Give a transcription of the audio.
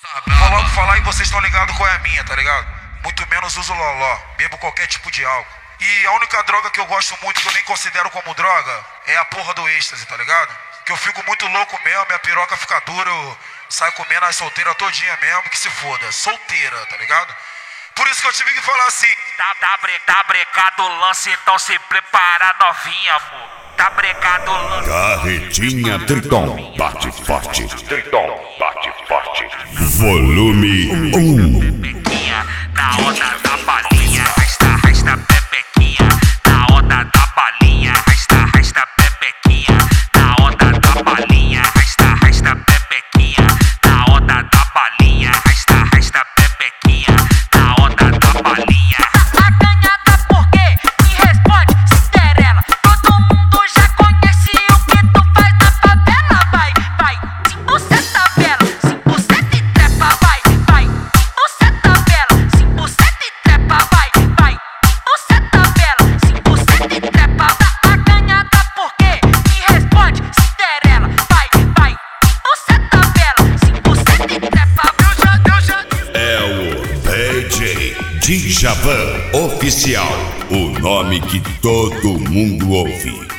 Vou logo falar e vocês estão ligados qual é a minha, tá ligado? Muito menos uso loló, bebo qualquer tipo de álcool. E a única droga que eu gosto muito, que eu nem considero como droga, é a porra do êxtase, tá ligado? Que eu fico muito louco mesmo, minha piroca fica dura, eu saio comendo as solteiras todinha mesmo, que se foda, solteira, tá ligado? Por isso que eu tive que falar assim. Tá brecado o lance, então se prepara novinha, pô. Tá brecado o lance. Carretinha Triton, bate forte. Triton, bate forte. Volume 1. Pepequinha, na onda da balinha. Resta pepequinha, na onda da balinha. Resta pepequinha, na onda da balinha. Resta pepequinha, na onda da balinha. Resta pepequinha, na onda da balinha. Tá ganhada porque me responde, Cinderela. Todo mundo já conhece o que tu faz na favela. Vai, se você tá bela, se você te trepa, vai, se você tá bela, se você te trepa, vai, se você tá bela, se você te trepa. Tá ganhada porque me responde, Cinderela. Vai, você tá bela, se você te trepa. É o DJ Djavan Oficial, o nome que todo mundo ouve.